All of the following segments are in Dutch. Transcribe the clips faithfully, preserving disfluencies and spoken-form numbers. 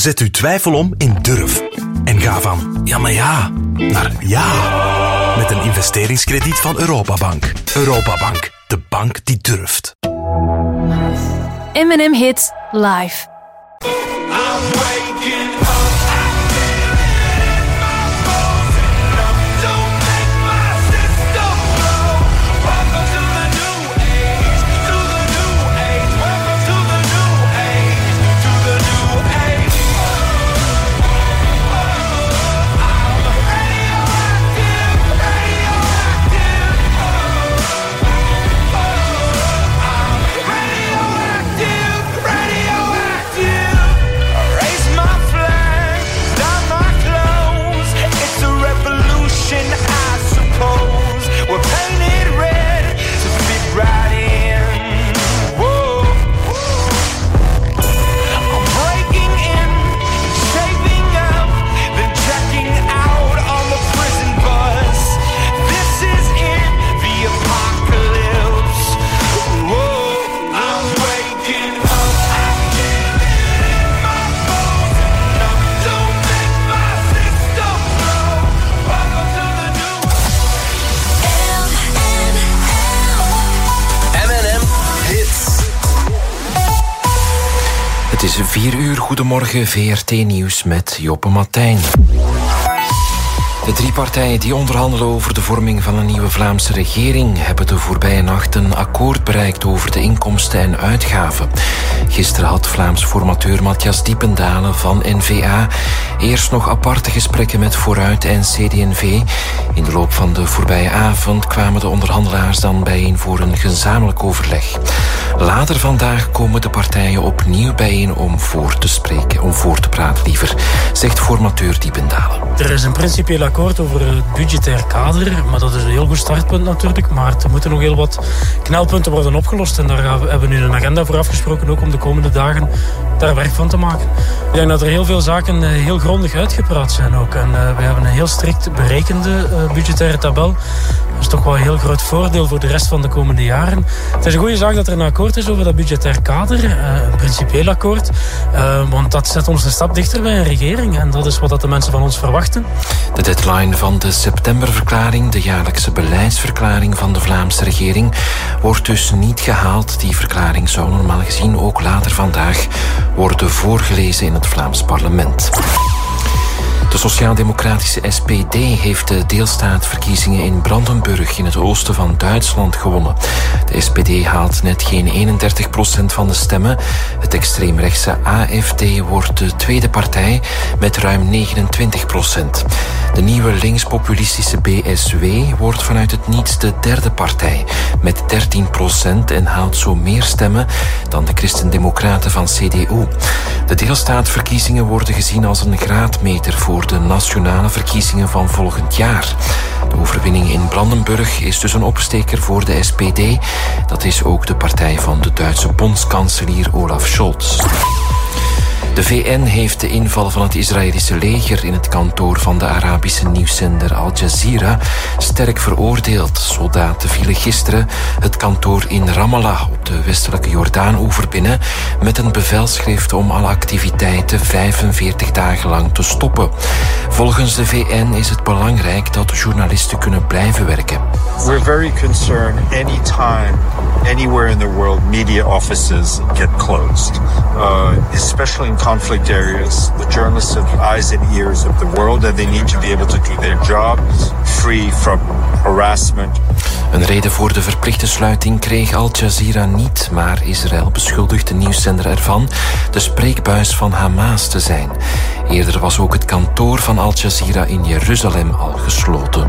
Zet uw twijfel om in durf. En ga van ja, maar ja, naar ja. Met een investeringskrediet van Europabank. Europabank, de bank die durft. M en M Hits live. Het is vier uur. Goedemorgen, V R T-nieuws met Joppe Martijn. De drie partijen die onderhandelen over de vorming van een nieuwe Vlaamse regering hebben de voorbije nacht een akkoord bereikt over de inkomsten en uitgaven. Gisteren had Vlaams formateur Matthias Diependalen van N V A eerst nog aparte gesprekken met Vooruit en C D en V. In de loop van de voorbije avond kwamen de onderhandelaars dan bijeen voor een gezamenlijk overleg. Later vandaag komen de partijen opnieuw bijeen om voor te spreken, om voor te praten liever, zegt formateur Diependalen. Er is een principieel akkoord over het budgetair kader, maar dat is een heel goed startpunt natuurlijk. Maar er moeten nog heel wat knelpunten worden opgelost en daar hebben we nu een agenda voor afgesproken, ook om de komende dagen daar werk van te maken. Ik denk dat er heel veel zaken heel grondig uitgepraat zijn ook. En uh, we hebben een heel strikt berekende uh, budgettaire tabel. Dat is toch wel een heel groot voordeel voor de rest van de komende jaren. Het is een goede zaak dat er een akkoord is over dat budgetair kader, uh, een principieel akkoord. Uh, want dat zet ons een stap dichter bij een regering en dat is wat de mensen van ons verwachten. De deadline van de septemberverklaring, de jaarlijkse beleidsverklaring van de Vlaamse regering, wordt dus niet gehaald. Die verklaring zou normaal gezien ook later vandaag worden voorgelezen in het Vlaams parlement. De Sociaal-Democratische S P D heeft de deelstaatverkiezingen in Brandenburg in het oosten van Duitsland gewonnen. De S P D haalt net geen eenendertig procent van de stemmen. Het extreemrechtse A F D wordt de tweede partij met ruim negenentwintig procent. De nieuwe linkspopulistische B S W wordt vanuit het niets de derde partij met dertien procent en haalt zo meer stemmen dan de Christen-Democraten van C D U. De deelstaatverkiezingen worden gezien als een graadmeter voor de nationale verkiezingen van volgend jaar. De overwinning in Brandenburg is dus een opsteker voor de S P D. Dat is ook de partij van de Duitse bondskanselier Olaf Scholz. De V N heeft de inval van het Israëlische leger in het kantoor van de Arabische nieuwszender Al Jazeera sterk veroordeeld. Soldaten vielen gisteren het kantoor in Ramallah op de westelijke Jordaan-oever binnen met een bevelschrift om alle activiteiten vijfenveertig dagen lang te stoppen. Volgens de V N is het belangrijk dat journalisten kunnen blijven werken. We're very concerned anytime, anywhere in the world, media offices get closed, uh, especially in conflict areas. The journalists have eyes and ears of the world and they need to be able to do their job free from harassment. Een reden voor de verplichte sluiting kreeg Al Jazeera niet, maar Israël beschuldigt de nieuwszender ervan de spreekbuis van Hamas te zijn. Eerder was ook het kantoor van Al Jazeera in Jeruzalem al gesloten.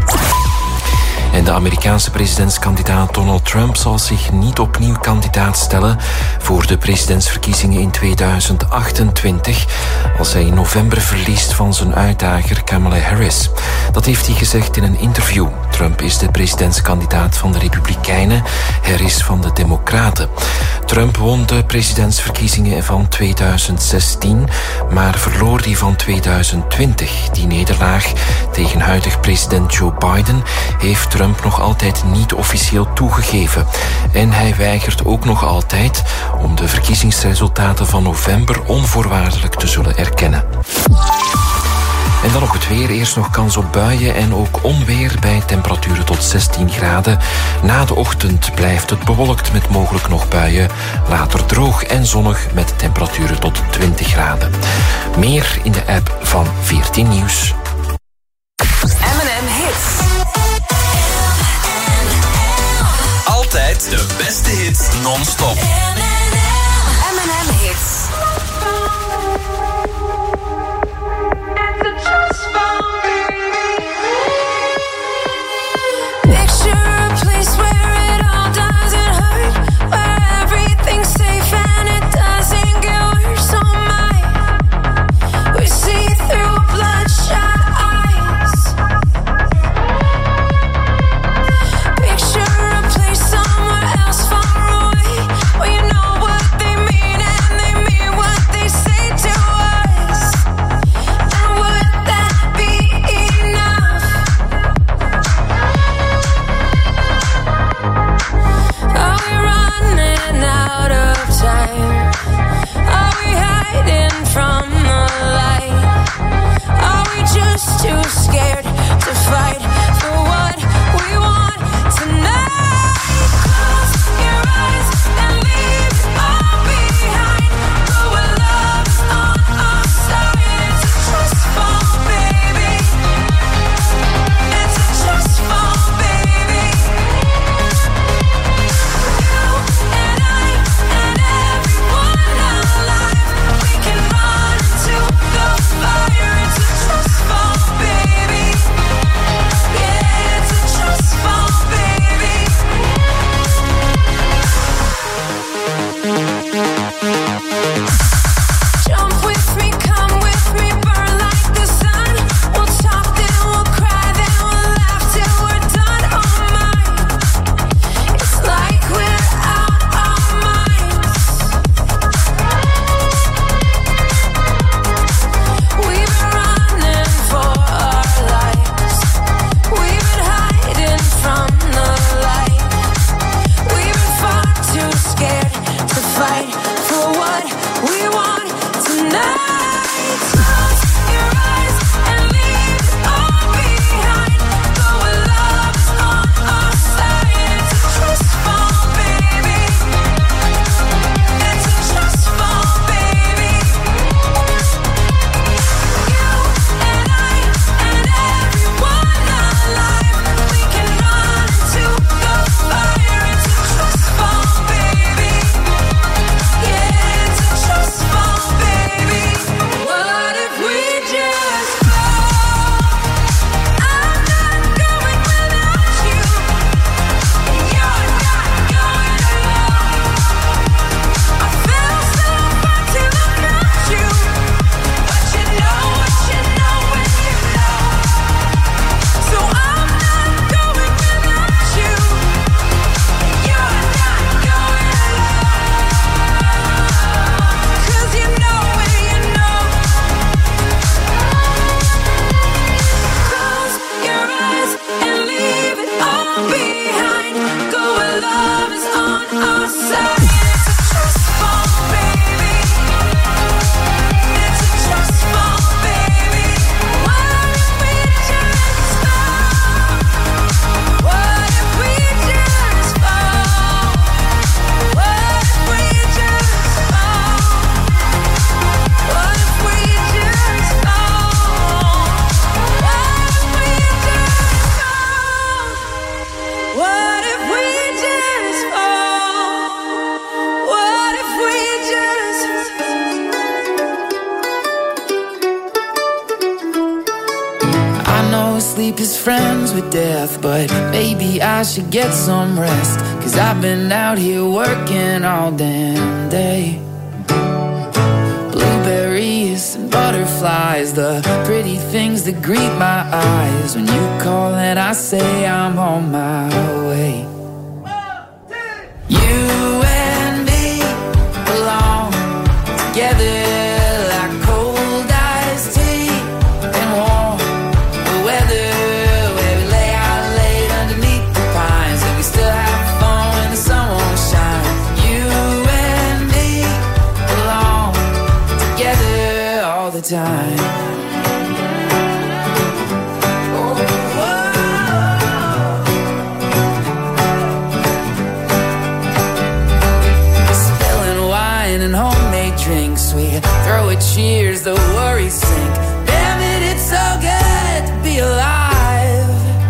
En de Amerikaanse presidentskandidaat Donald Trump zal zich niet opnieuw kandidaat stellen voor de presidentsverkiezingen in tweeduizend achtentwintig als hij in november verliest van zijn uitdager Kamala Harris. Dat heeft hij gezegd in een interview. Trump is de presidentskandidaat van de Republikeinen, Harris van de Democraten. Trump won de presidentsverkiezingen van tweeduizend zestien, maar verloor die van tweeduizend twintig. Die nederlaag tegen huidig president Joe Biden heeft Trump nog altijd niet officieel toegegeven. En hij weigert ook nog altijd om de verkiezingsresultaten van november onvoorwaardelijk te zullen erkennen. nog het weer. Eerst nog kans op buien en ook onweer bij temperaturen tot zestien graden. Na de ochtend blijft het bewolkt met mogelijk nog buien. Later droog en zonnig met temperaturen tot twintig graden. Meer in de app van veertien Nieuws. M en M Hits. Altijd de beste hits non-stop. M en M Hits. sleep is friends with death, but maybe I should get some rest, 'cause I've been out here working all damn day. Blueberries and butterflies, the pretty things that greet my eyes when you call and I say I'm on my way. You and me belong together like cold iced tea and warm the weather, where we lay out late underneath the pines and we still have fun when the sun won't shine. You and me belong together all the time. throw a cheers, the worries sink. Damn it, it's so good to be alive.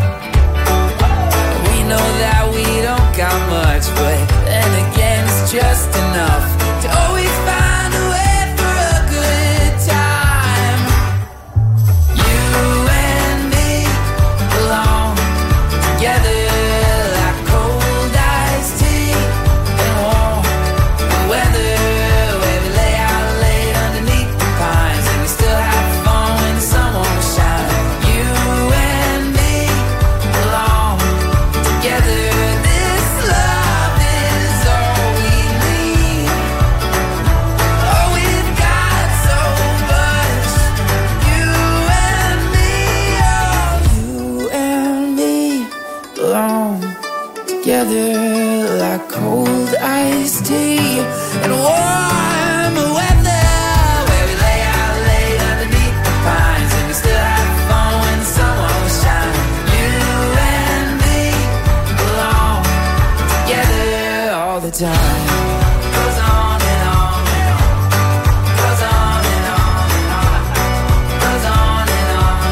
We know that we don't got much, but then again it's just enough to always find a way for a good time. You and me belong together like cold iced tea and warm weather, where we lay out late underneath the pines and we still have fun when the sun won't shine. You and me belong together. This love is all we need. Oh, we've got so much. You and me, oh, you and me belong together like cold iced tea and warm weather, where we lay out late underneath the pines and we still have fun when the sun won't shine. You and me belong together all the time. Goes on and on and on. Goes on and on and on. Goes on and on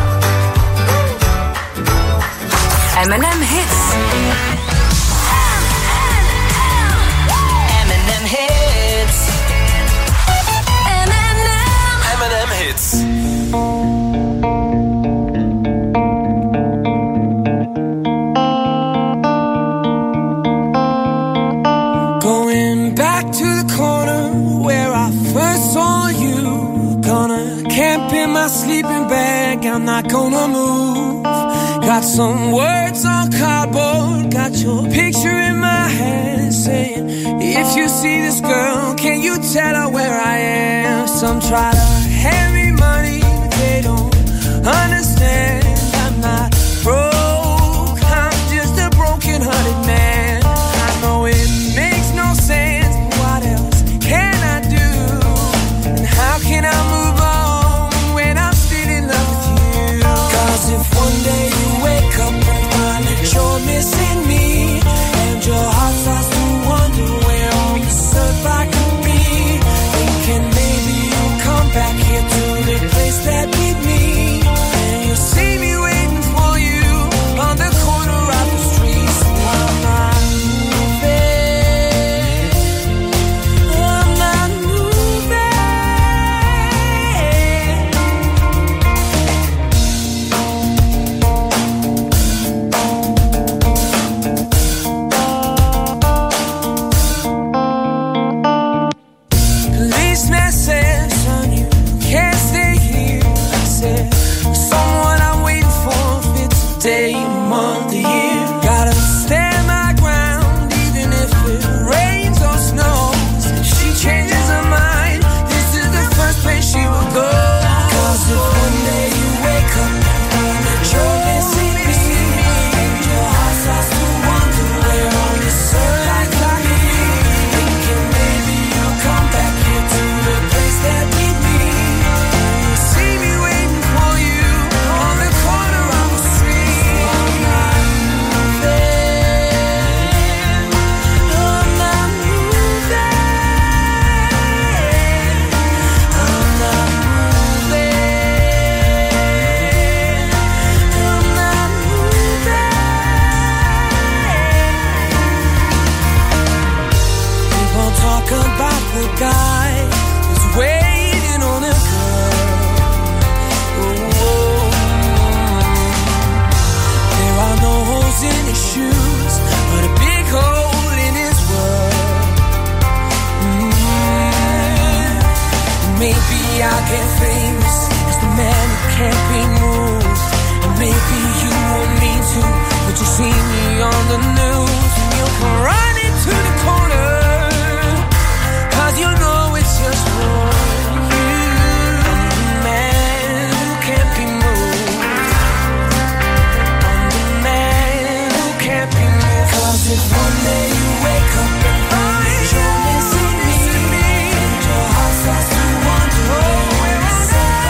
and on. M and M Hits. M and M Hits. M and M. M and M Hits. Going back to the corner where I first saw you. Gonna camp in my sleeping bag, I'm not gonna move. Got some words on cardboard, got your picture in my hand, saying, if you see this girl, can you tell her where I am? Some try to hand me money, but they don't understand. I'm not broke, I'm just a broken-hearted man. I know it makes no sense, but what else can I do? And how can I move on when I'm still in love with you? Cause if one day you wake up and find that you're missing me, and your heart starts to wonder where all the surf I could be, thinking maybe you'll come back here to the place that beat me, and you'll see me waiting for you on the corner of the street. So I'm not moving, I'm not moving. Policeman said, son, you can't stay here. I said, someone I'm waiting for fits a day, a month, a year. Gotta stand my ground even if it rains or snows. If she changes her mind, this is the first place she will go. Cause if one day you wake up and find that you're missing me, and your heart starts to wonder where all your surf like me, thinking maybe you'll come back here to the place that beat me, and you'll see me waiting for you on the corner of the street. I'm not moving, I'm not moving, I'm not moving, I'm not moving. People talk about the guy who's waiting on a girl. Oh, there are no holes in his shoes, but a big hole in his world. Mm. Maybe I'll get famous as the man who can't be moved, and maybe you want me to, but you see me on the news and you'll come running to the corner, cause you know it's just for you. I'm the man who can't be moved, I'm the man who can't be moved. Cause if one day you wake up and find that you're missing me, and your heart starts to wonder where it's at,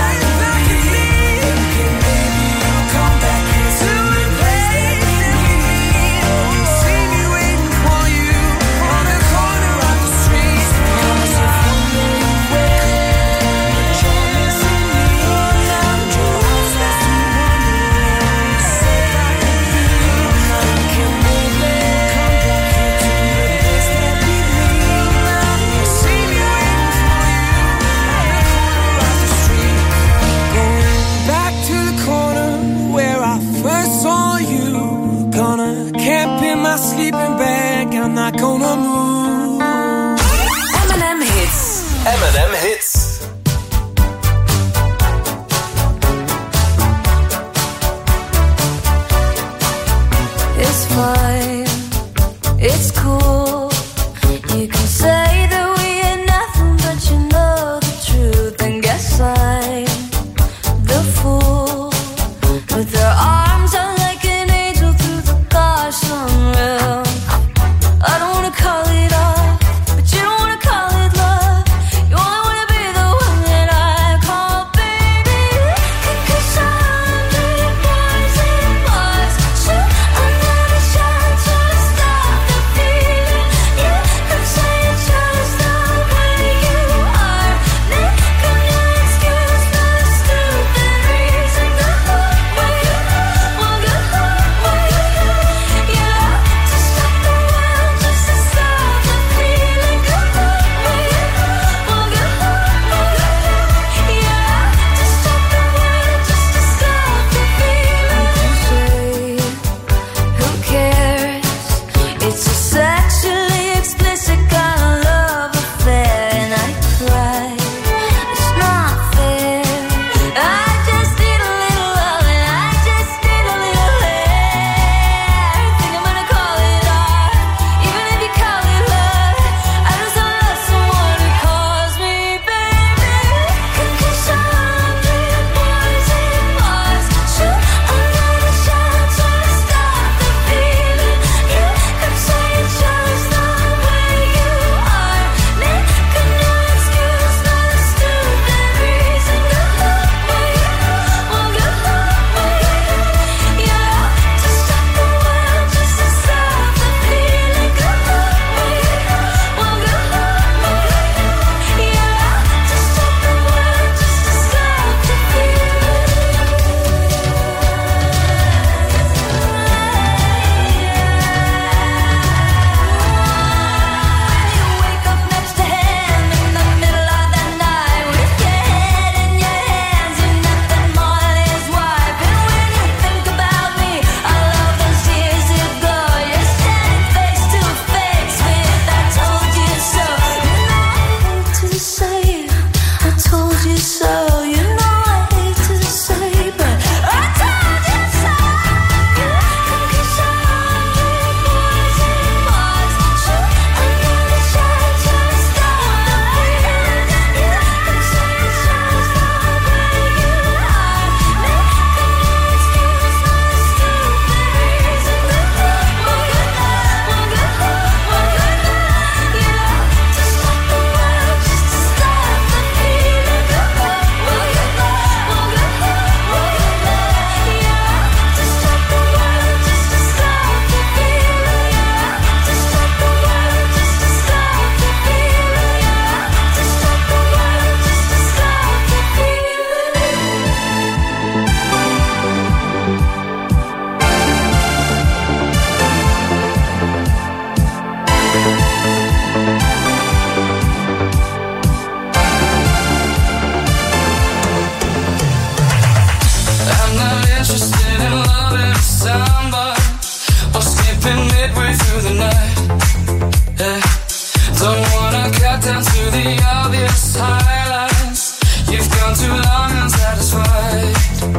sleeping midway through the night. Yeah. Don't wanna cut down to the obvious highlights. You've gone too long unsatisfied.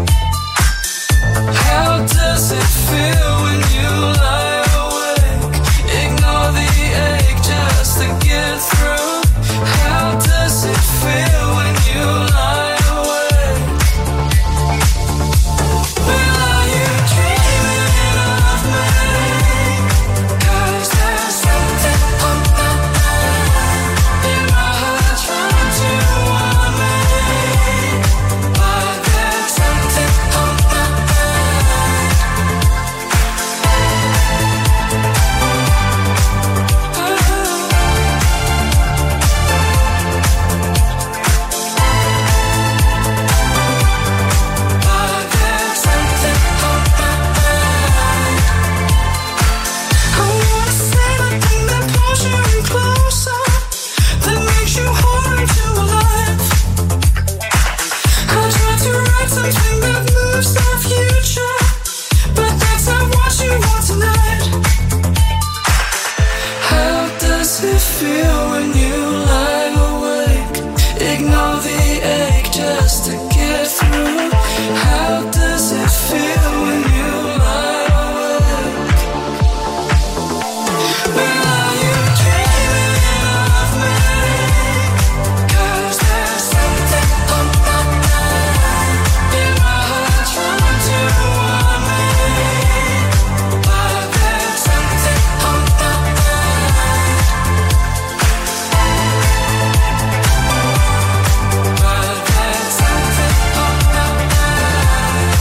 How does it feel when you lie awake? Ignore the ache just to get through. How does it feel when you lie awake? Well, are you dreaming of me? 'Cause there's something on my mind. In my heart trying to warn me. But there's something on my mind. But there's something on my mind. I wanna say the thing that pulls you in closer, that makes you hard to alive. I try to write something that moves the future, but that's not what you want tonight. How does it feel when you lie awake? Ignore the ache just to get through. How does it feel when you lie awake? Well, are you dreaming of me? 'Cause there's something on my mind. In my heart trying to warn me. But there's something on my mind. But there's something on my mind.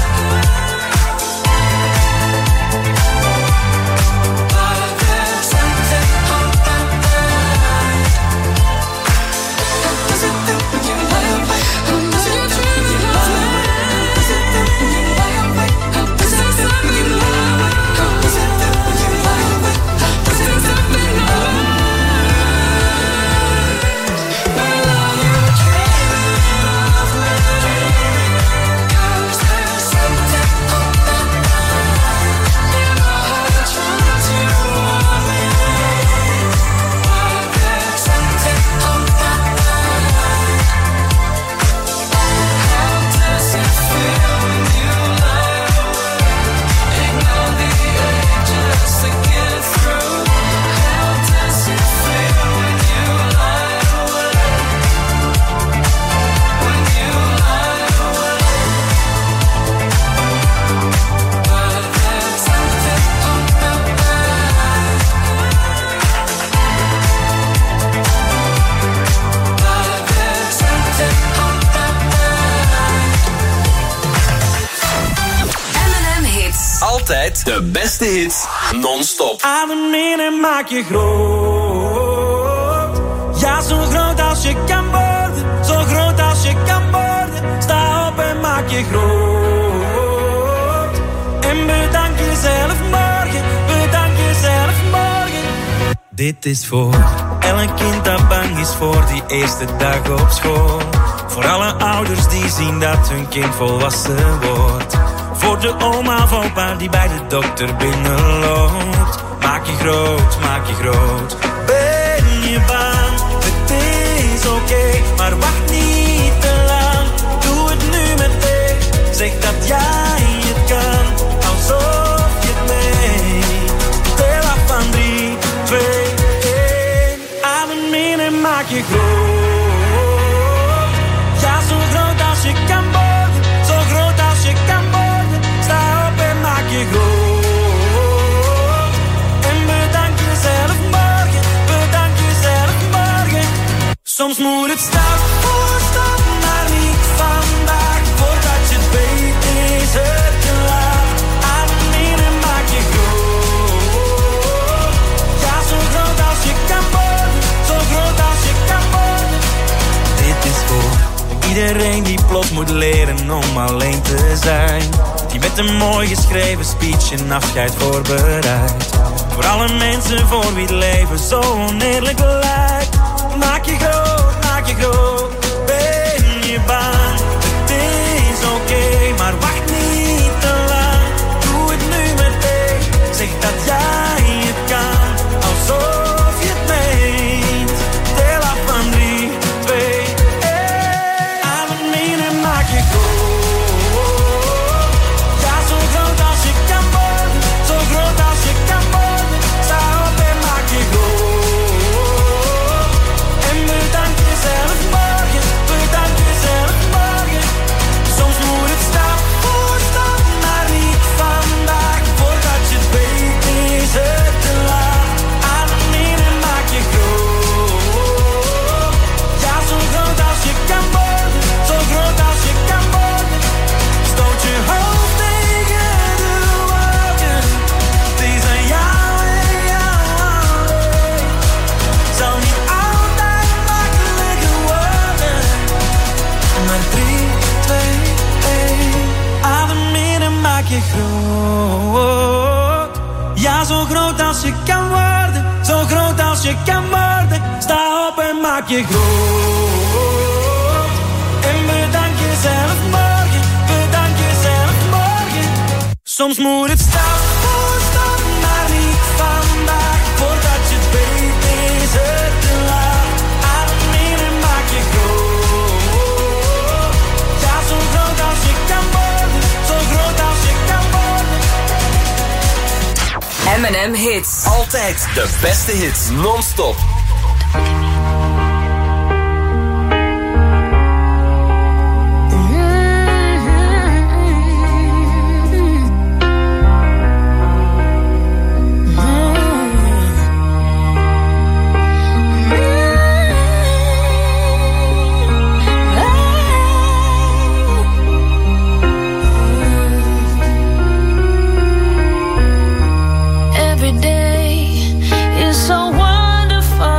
But there's something on my mind. How does it feel when you lie awake? How does it feel when you lie awake? How does it feel when you lie awake? How does it feel when you lie awake? How does it feel when you lie awake? How does it feel when you lie awake? Well, are you dreaming of me? 'Cause there's something on my mind. In my heart trying to warn me. But there's something on my mind. How does it feel when you lie awake? Ignore the ache just to get through. How does it feel when you lie awake? When you lie awake. But there's something on my mind. But there's something on my mind. M en M Hits. Altijd de beste hits, non-stop. Adem in en maak je groot. Ja, zo groot als je kan worden. Zo groot als je kan worden. Sta op en maak je groot. En bedank jezelf morgen. Bedank jezelf morgen. Dit is voor elk kind dat bang is voor die eerste dag op school. Voor alle ouders die zien dat hun kind volwassen wordt. Voor de oma of opa die bij de dokter binnenloopt. Maak je groot, maak je groot. Ben je bang? Het is oké, maar wacht niet te lang. Doe het nu meteen. Zeg dat jij het kan, alsof je het meent. Tel af van drie, twee, één. Adem in en maak je groot. Ja, zo groot als je kan worden. Zo groot als je kan worden. Sta op en maak je groot. En bedank jezelf morgen. Bedank jezelf morgen. Soms moet het stap voor stap, maar niet vandaag. Voordat je het weet is het te laat. Adem in en maak je groot. Ja, zo groot als je kan worden. Zo groot als je kan worden. Dit is voor iedereen die plots moet leren om alleen te zijn. Die met een mooi geschreven speech een afscheid voorbereidt. Voor alle mensen voor wie het leven zo oneerlijk lijkt. Maak je groot, maak je groot. Ben je bang? Het is oké, maar wacht niet te lang. Doe het nu meteen. Zeg dat jij zo groot als je kan worden, zo groot als je kan worden. Sta op en maak je groot. En bedank jezelf morgen, bedank jezelf morgen. Soms moet het stap voor stap, maar niet vandaag. Voordat je het weet is het te laat. Adem in en maak je groot. Ja, zo groot als je kan worden, zo groot als je kan worden. M en M Hits. Altijd de beste hits, non-stop. Every day is so wonderful.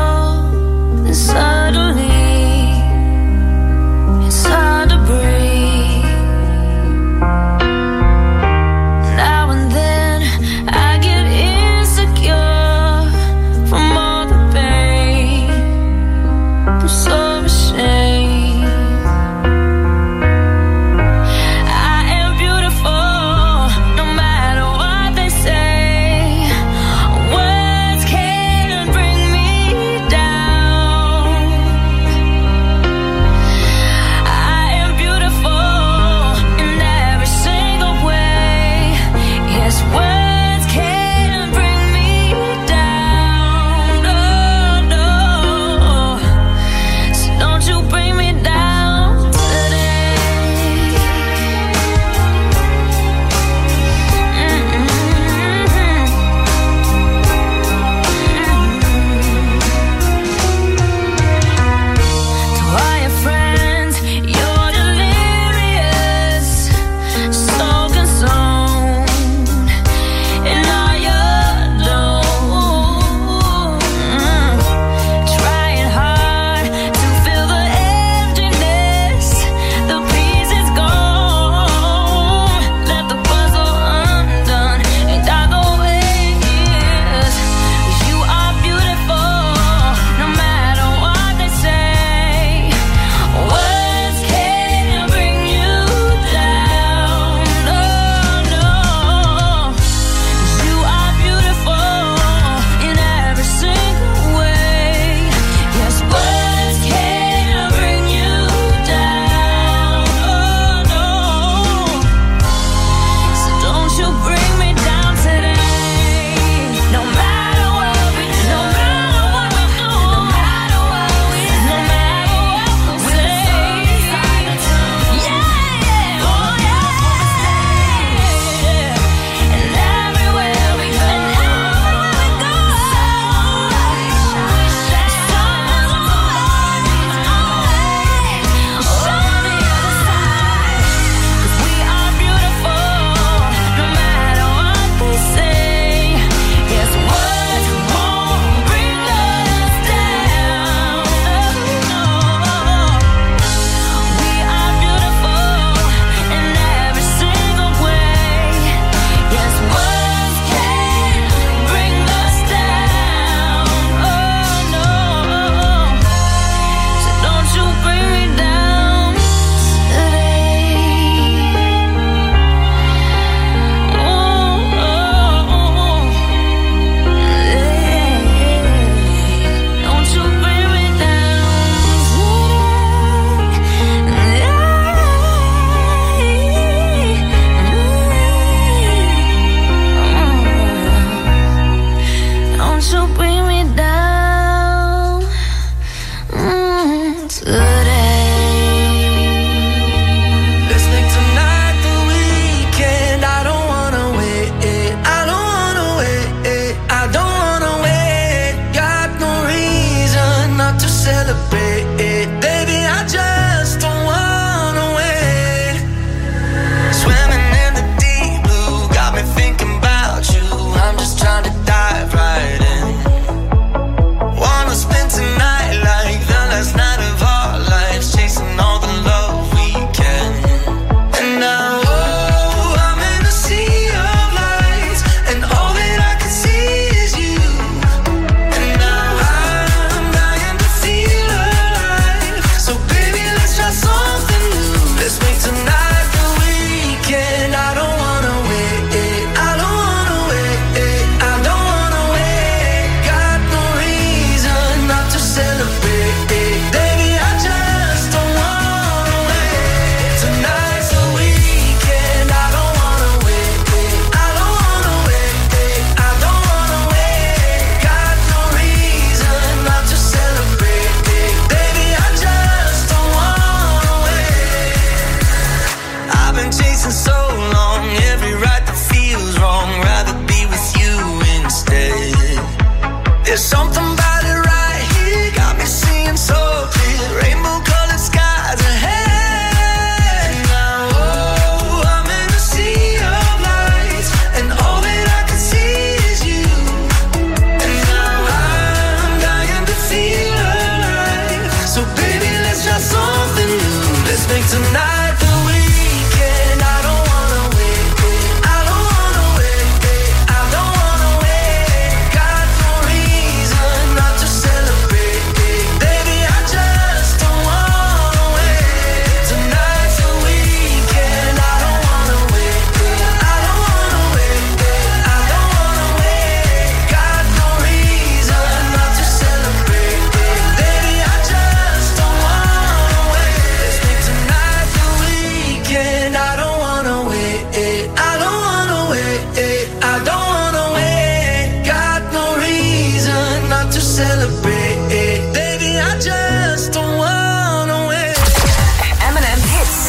chasing so long, every right that feels wrong, rather be with you instead. There's something about it right here, got me seeing so clear, rainbow colored skies ahead. Now, oh, I'm in a sea of lights, and all that I can see is you. And now I'm dying to feel alive, so baby, let's try something new. Let's make tonight the weekend. I don't wanna wait, I don't wanna wait, I don't wanna wait. Got no reason not to celebrate, baby, I just don't wanna wait. Tonight's the weekend. I don't wanna wait, I don't wanna wait, I don't wanna wait. Got no reason not to celebrate, baby, I just don't wanna wait. Let's make tonight the weekend. I don't wanna wait, I don't wanna wait, I don't wanna wait. Got no reason not to celebrate, baby, I just don't wanna wait. M and M Hits.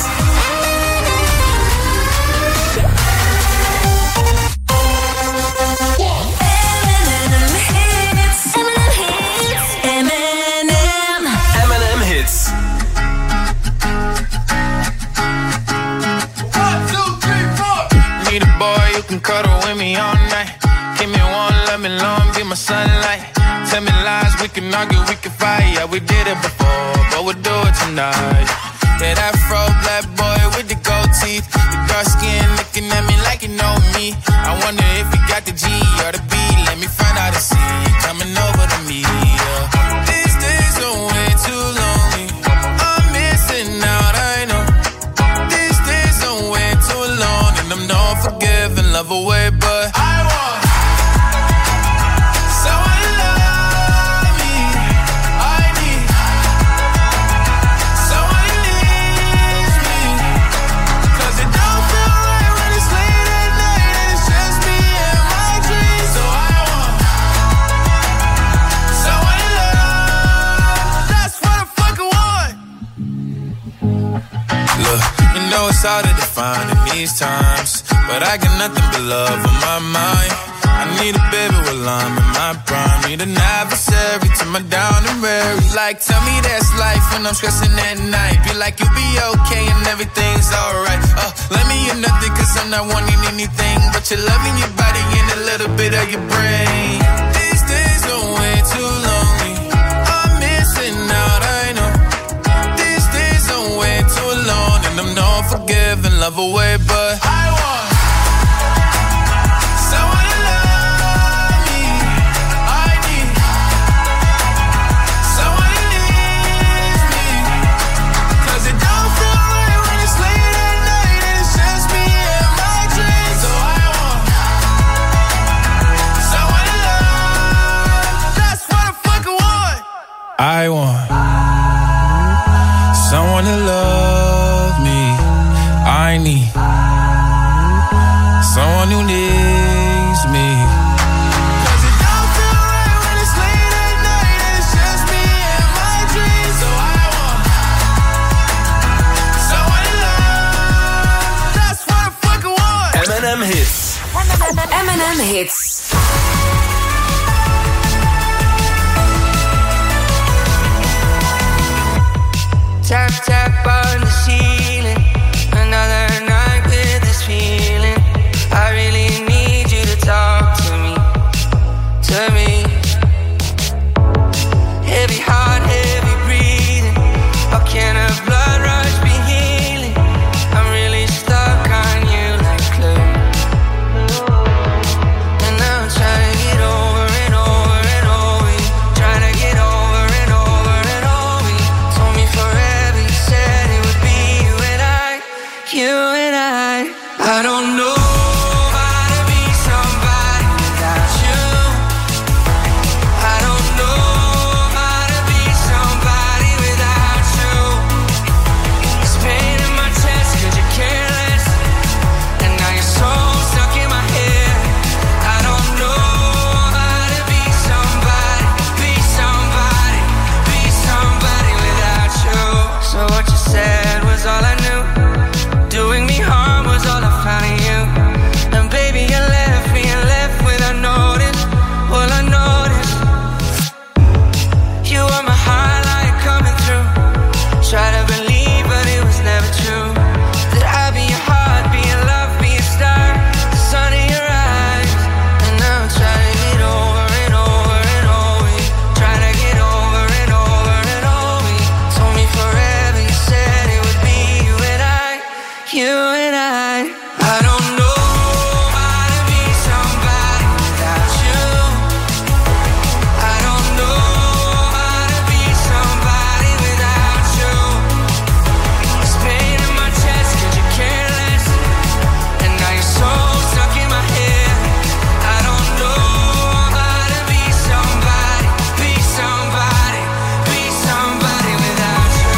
M and M Hits. M and M Hits. Need a boy you can cuddle with me all night. Give me one, let me long, be my sunlight. Tell me lies, we can argue, we can fight. Yeah, we did it before, but we'll do it tonight. Yeah, that fro black boy with the gold teeth, the dark skin looking at me like you know me. I wonder if you got the G or the B. Let me find out and see you coming over to me. Yeah. These days are way too lonely. I'm missing out, I know. These days are way too long, and I'm not forgiving, love away, but I want someone to love me. I need someone who needs me, 'cause it don't feel right when it's late at night and it's just me and my dreams. So I want someone to love. That's what I fucking want. Look, you know it's hard to define in these times, but I got nothing but love on my mind. I need a baby while I'm in my prime. Need an adversary to my down and weary. Like, tell me that's life when I'm stressing at night. Be like, you'll be okay and everything's alright. Uh, let me hear nothing, 'cause I'm not wanting anything but your love in your body and a little bit of your brain. These days are way too lonely. I'm missing out, I know. These days are way too long, and I'm not forgiving, love away, but I want someone to love me. I need someone who needs me, 'cause it don't feel right when it's late at night and it's just me and my dreams. So I want someone to love. That's what I fucking want. I want someone to love me. I need someone who needs me, 'cause it don't feel right when it's late at night and it's just me and my dreams. So I want someone to love. That's what I fucking want. M and M Hits. M and M Hits. Tap, tap on the ceiling. Another night with this feeling. I really need you to talk to me, to me. Heavy heart, heavy breathing. How can a blood rush be healing? I'm really stuck on you like glue. And now I'm trying to get over and over and over you. Trying to get over and over and over you. Told me forever, you said it would be you and I. You and I. I don't know how to be somebody without you. I don't know how to be somebody without you. It's pain in my chest 'cause you're careless, and now you're so stuck in my head. I don't know how to be somebody, be somebody, be somebody without you. So what you said was all I knew. Doing me harm was and I. I don't know how to be somebody without you. I don't know how to be somebody without you. There's pain in my chest 'cause you care less, and now you're so stuck in my head. I don't know how to be somebody, be somebody, be somebody without you.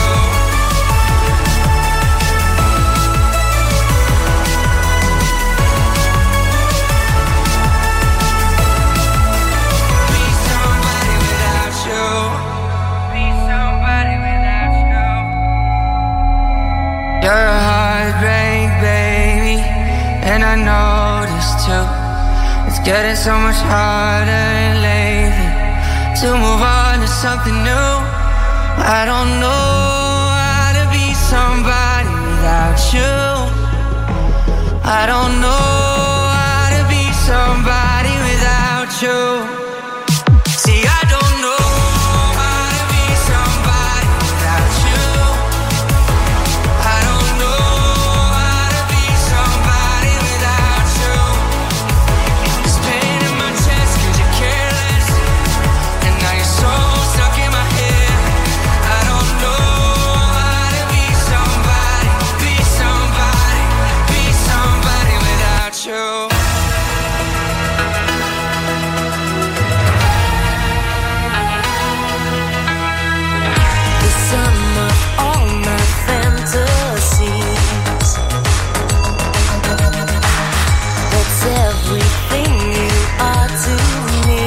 Be somebody without you. Be somebody without you. You're a heartbreak, baby, and I know this too. It's getting so much harder lately to move on to something new. I don't know how to be somebody without you. I don't know how to be somebody without you. See, I don't know how to be somebody without you. I don't know how to be somebody without you. There's pain in my chest 'cause you care less, and now you're so stuck in my head. I don't know how to be somebody, be somebody, be somebody without you. The sum of all my fantasies. That's everything you are to me.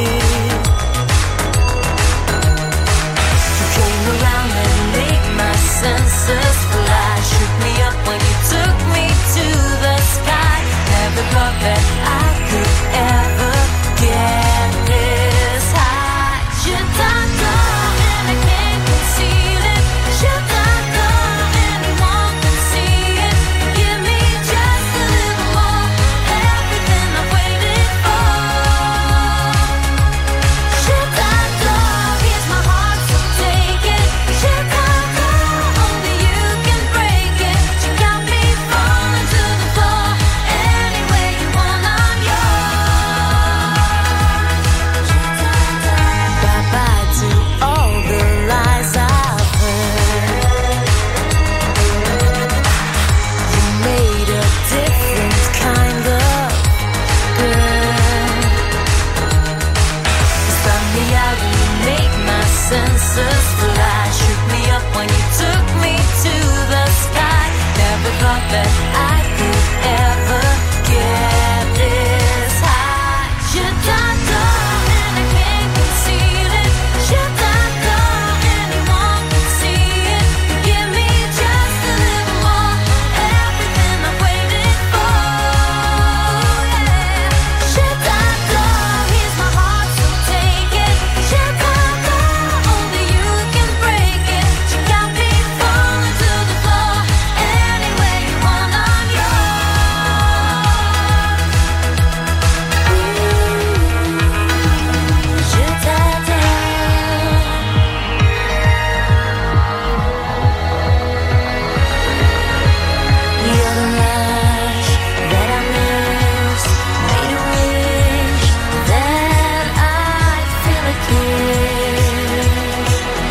You came around and made my senses fly. Shook me up when you took me to the sky. Never thought that I could ever get this high. Should I go and I can't conceal it? Should I go and anyone can see it? Give me just a little more, everything I've waited for. Should I go? Here's my heart, so take it. Should I go? Only you can break it. You got me falling to the floor. Any way you want, I'm yours. Bye bye to all the lies I've heard. You made a different kind of girl. You spun me out and you made my senses fly. Shook me up when you took me to the sky. Never thought that I could ever get this high. Should I go and I can't conceal it? Should I go? Anyone can see it. Give me just a little more, everything I've waited for. Yeah. Should I go? Here's my heart, so take it. Should I go? Only you can break it. You got me falling to the floor. Any way you want, I'm yours. Should I go? You're the rush that I miss. Made a wish that I'd feel a kiss,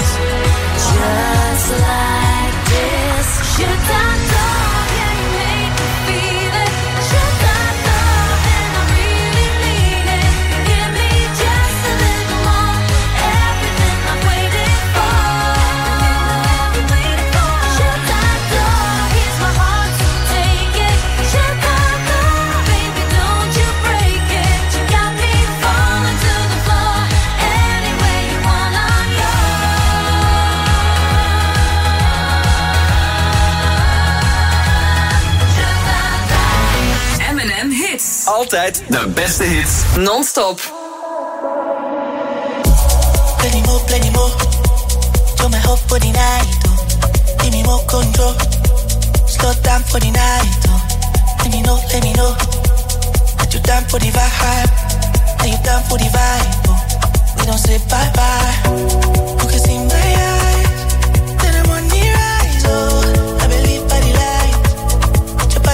just like this. Should I go? Yeah, you made me feel it. Should I go? And I really mean it. Give me just a little more, everything I've waited for. Should I go? Here's my heart, so take it. Should I go? Baby, don't you break it. You got me falling to the floor. Any way you want, I'm yours. M and M Hits. Altijd de beste hits. Non-stop. Plenty more, plenty more. You're my hope for the night, oh. Give me more control. Slow down for the night, oh. Let me know, let me know that you're down for the vibe. That you're down for the vibe, oh. We don't say bye bye. You can see my eyes, then I'm on the rise, oh. I believe by the light. Your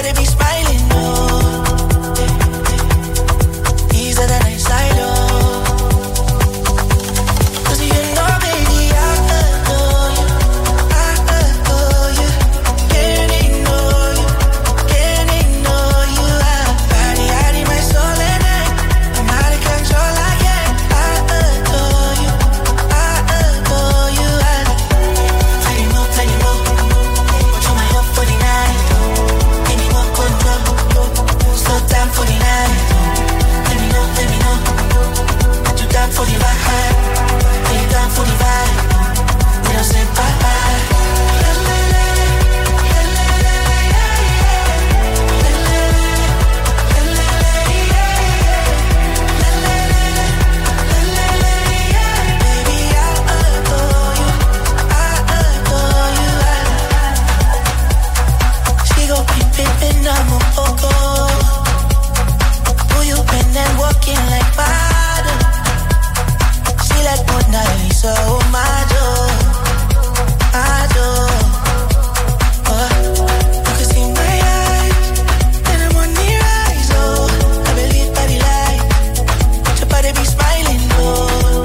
I'm a poco. Who you been and walking like Prada? She like Mona Lisa, oh my door, my door. Oh, you can see my eyes, and I'm on the rise. Oh, I believe by the light, your body be smiling. Oh,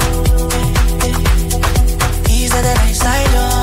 these are the nights I know.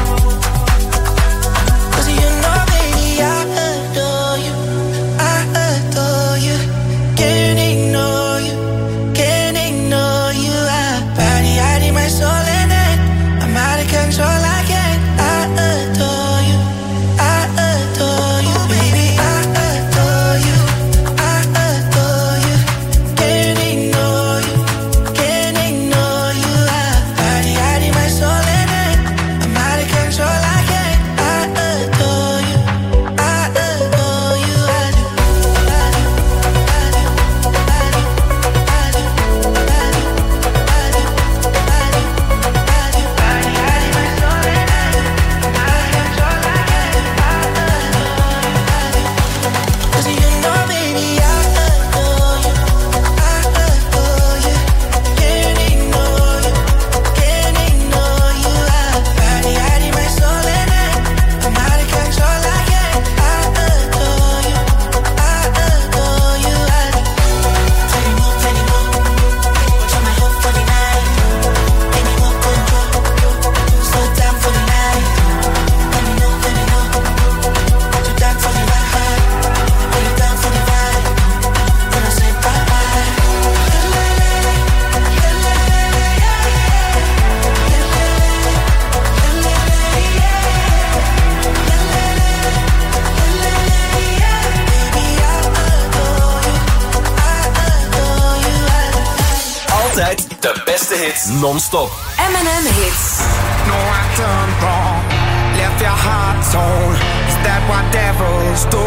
Non-stop. M and M hits. No, I done wrong. Left your heart torn. Is that what devils do?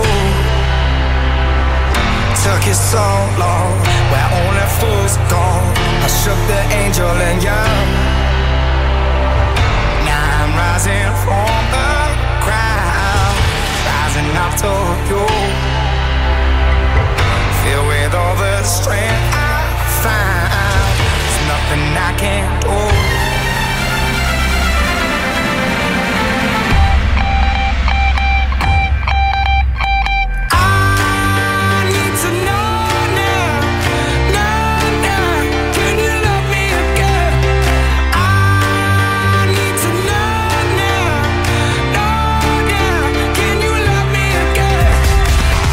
Took you so long. Where only fools gone. I shook the angel in you. Now I'm rising from the ground. Rising up to you. Filled with all the strength I find. Nothing I can't do. I need to know now, know now. Can you love me again? I need to know now, know now. Can you love me again?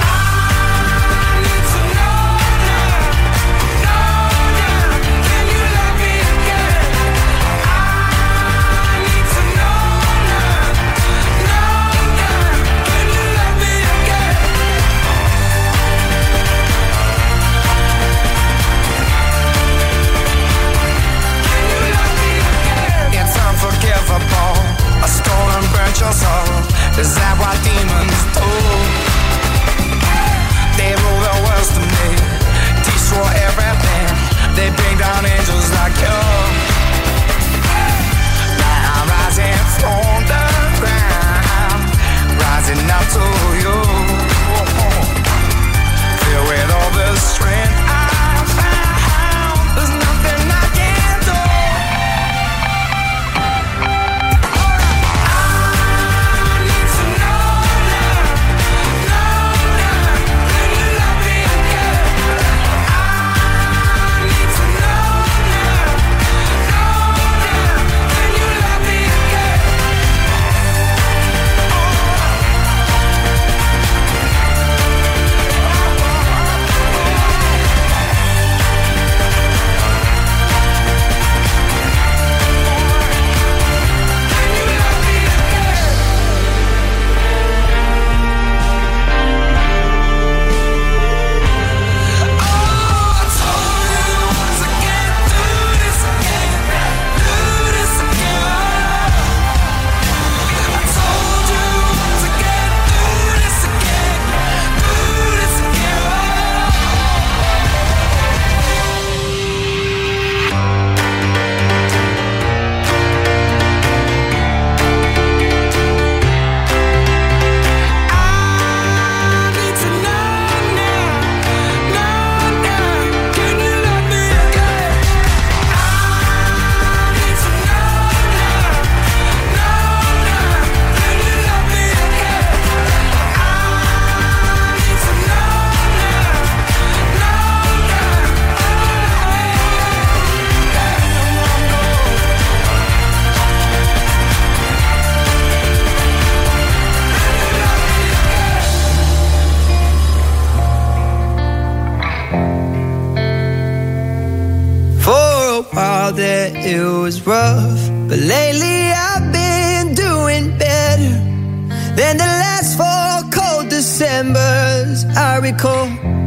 that it was rough, but lately I've been doing better than the last four cold Decembers I recall.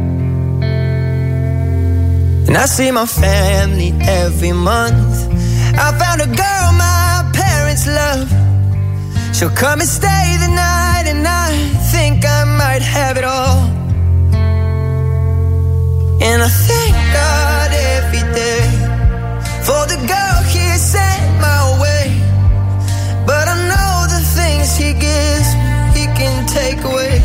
And I see my family every month. I found a girl my parents love. She'll come and stay the night, and I think I might have it all. And I thank God every day for the girl He sent my way. But I know the things He gives He can take away.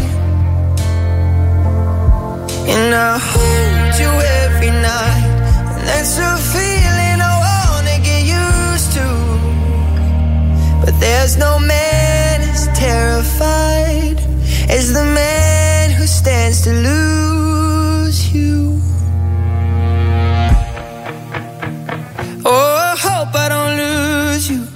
And I hold you every night, and that's a feeling I wanna get used to. But there's no man as terrified as the man who stands to lose you. Oh, I hope I don't lose you.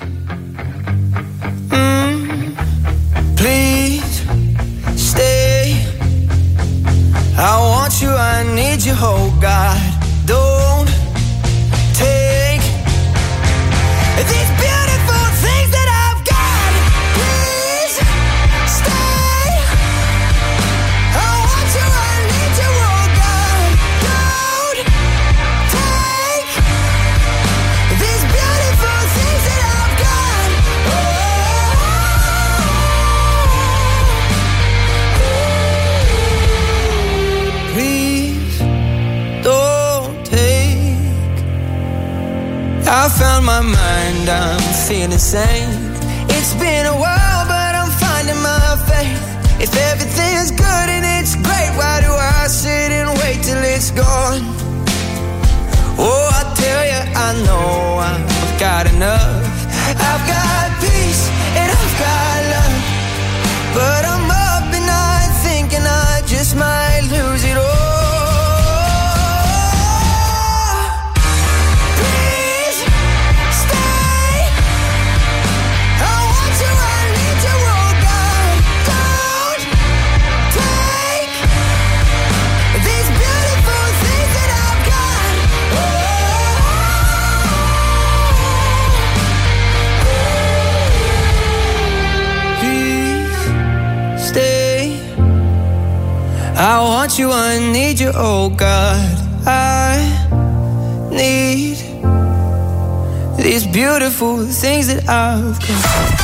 Mm, please stay. I want you, I need you, oh God. Don't take these beautiful things that I've got. Please stay. I want you, I need you, oh God. Don't take these beautiful things that I've got. Oh, please don't take. I found my mind, I'm feeling sane. It's been a while, but I'm finding my faith. If everything's good and it's great, why do I sit and wait till it's gone? Oh, I tell you, I know I've got enough. I've got peace and I've got love, but I'm up and I'm thinking I just might lose it all. I want you, I need you, oh God. I need these beautiful things that I've got.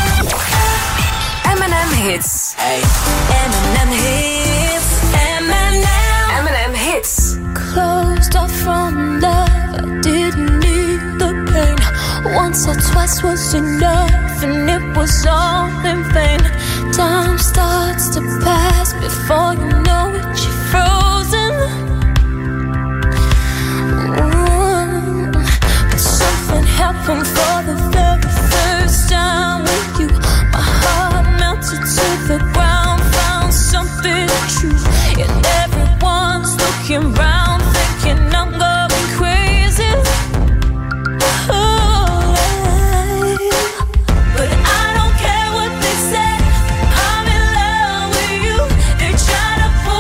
M and M Hits. Hey. M and M Hits. M and M. M and M Hits. Closed off from love, I didn't need the pain. Once or twice was enough, and it was all in vain. Time starts to pass before you know it, you're frozen. Mm. But something happened for the very first time with you. My heart melted to the ground, found something true. And everyone's looking round, thinking I'm going crazy. Oh, but I don't care what they say. I'm in love with you. They try to pull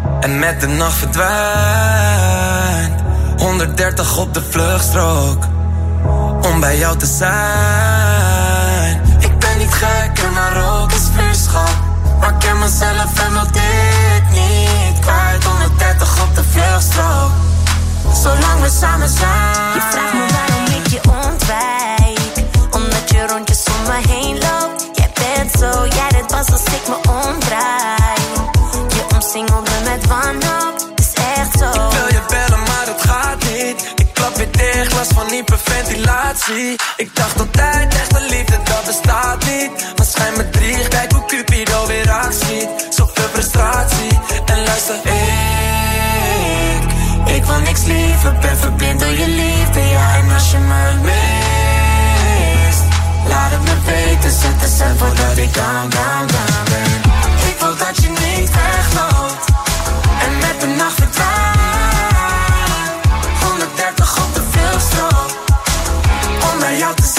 en met de nacht verdwijnt. honderddertig op de vluchtstrook, om bij jou te zijn. Ik ben niet gek en maar ook is vriendschap, maar ik ken mezelf en wil dit niet kwijt. honderddertig op de vluchtstrook, zolang we samen zijn. Je vraagt me waarom ik je ontwijk, omdat je rondjes om me heen loopt. Jij bent zo, jij dit pas als ik me omdraai. Je omsingelt me met wanhoop, het is echt zo. Ik wil je bellen, maar het gaat niet. Ik klap weer dicht, last van hyperventilatie. Ik dacht altijd, echte liefde, dat bestaat niet. Maar schijn me drie, kijk hoe Cupido weer actie. Zoveel frustratie, en luister, ik Ik wil niks liever, ben verblind door je liefde. Ja, en als je me mist, laat het me weten, zet de cent voordat ik down, down, down ben. Ik wil dat je niet wegloopt en met de nacht verdwijnt. honderddertig op de vluchtstrook, om bij jou te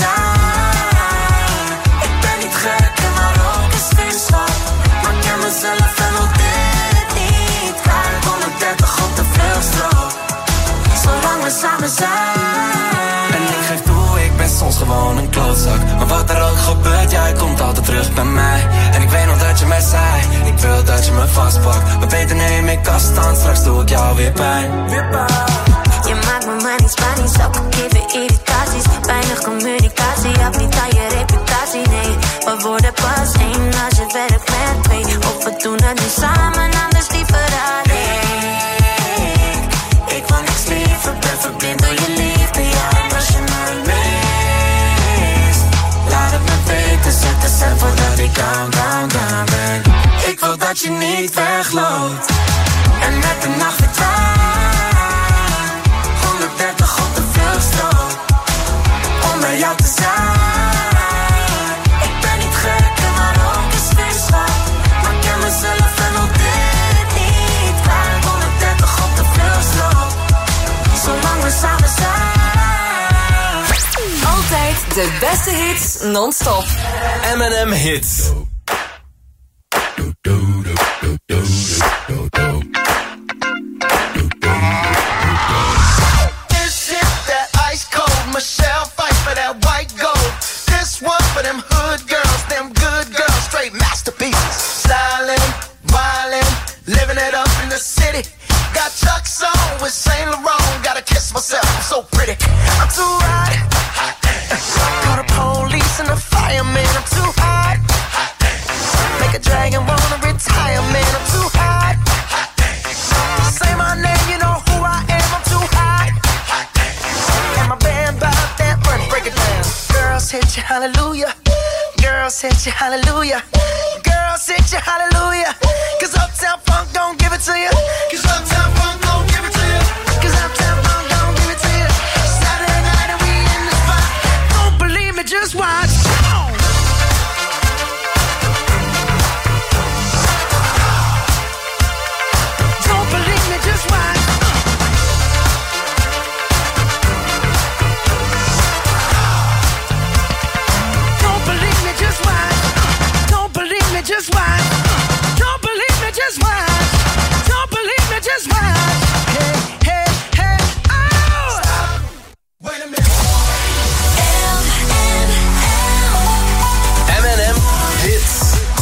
zijn. Ik ben niet gek en maar ook is vriendschap, maar ik ken mezelf en wil dit niet kwijt. honderddertig op de vluchtstrook, zolang we samen zijn. En ik geef toe, ik ben soms gewoon een klootzak, maar wat er ook gebeurt, jij komt altijd terug bij mij. En ik weet nog dat je mij zei, ik wil dat je me vastpakt, maar beter neem ik afstand, straks doe ik jou weer pijn. Je maakt me manisch, manisch, ook geven irritaties. Weinig communicatie, heb niet aan je reputatie, nee. We worden pas één als je werkt met twee, of we doen het nu samen, anders liever alleen. Ik wil niks liever, ben verblind door je liefde. Ja, en als je me mist, laat het me weten, zet de cent voordat ik down, down, down ben. Ik wil dat je niet wegloopt en met de nacht verdwijnt. honderddertig op de vluchtstrook, om bij jou te zijn. Ik ben niet gek en maar ook is vriendschap, maar ik ken mezelf en wil dit niet kwijt. honderddertig op de vluchtstrook, zolang we samen zijn. Altijd de beste hits non-stop. M en M Hits. This is that ice cold Michelle fight for that white gold. This one for them hood girls, them good girls, straight masterpieces. Stylin', wildin', living it up in the city. Got Chuck's on with Saint Laurent. Gotta kiss myself, I'm so pretty. I'm too hot. Call the police and the fireman. I'm too hot. Make a dragon wanna retire, man. I'm too hot. Say my name, you know who I am. I'm too hot. And my band bought that money. Break it down. Girls hit you, hallelujah. Girls hit you, hallelujah. Girls hit you, hallelujah. Cause Uptown Funk don't give it to you. Cause Uptown Funk don't give it to you. Cause Uptown Funk don't give it to you. Saturday night and we in the spot. Don't believe me, just watch. Don't believe me, just watch. Don't believe me, just watch. Don't believe me, just watch. Don't believe me, just watch. Don't believe me, just watch. Hey, hey, hey, oh! Stop. Wait a minute. M en M Hits.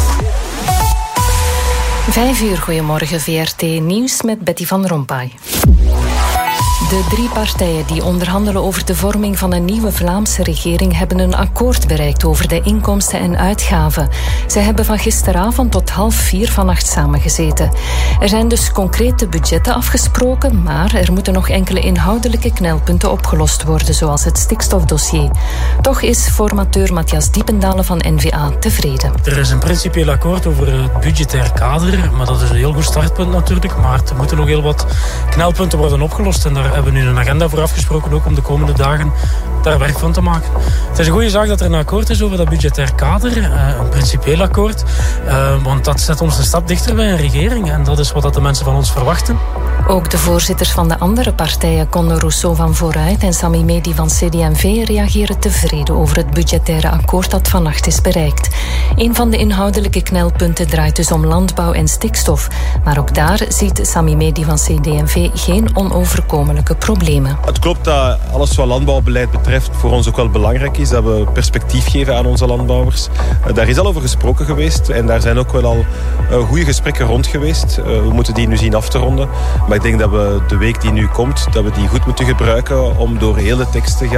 Vijf uur, goedemorgen V R T Nieuws met Betty van Rompuy. De drie partijen die onderhandelen over de vorming van een nieuwe Vlaamse regering hebben een akkoord bereikt over de inkomsten en uitgaven. Zij hebben van gisteravond tot half vier vannacht samengezeten. Er zijn dus concrete budgetten afgesproken, maar er moeten nog enkele inhoudelijke knelpunten opgelost worden, zoals het stikstofdossier. Toch is formateur Matthias Diependalen van N V A tevreden. Er is een principieel akkoord over het budgetair kader, maar dat is een heel goed startpunt natuurlijk. Maar er moeten nog heel wat knelpunten worden opgelost en daar hebben we nu een agenda voor afgesproken, ook om de komende dagen daar werk van te maken. Het is een goede zaak dat er een akkoord is over dat budgetair kader, een principieel akkoord, want dat zet ons een stap dichter bij een regering en dat is wat dat de mensen van ons verwachten. Ook de voorzitters van de andere partijen, Conor Rousseau van Vooruit en Sami Medi van C D en V, reageren tevreden over het budgettaire akkoord dat vannacht is bereikt. Een van de inhoudelijke knelpunten draait dus om landbouw en stikstof. Maar ook daar ziet Sami Medi van C D en V geen onoverkomelijke problemen. Het klopt dat alles wat landbouwbeleid betreft voor ons ook wel belangrijk is. Dat we perspectief geven aan onze landbouwers. Daar is al over gesproken geweest en daar zijn ook wel al goede gesprekken rond geweest. We moeten die nu zien af te ronden. Maar ik denk dat we de week die nu komt, dat we die goed moeten gebruiken om door heel de tekst te gaan.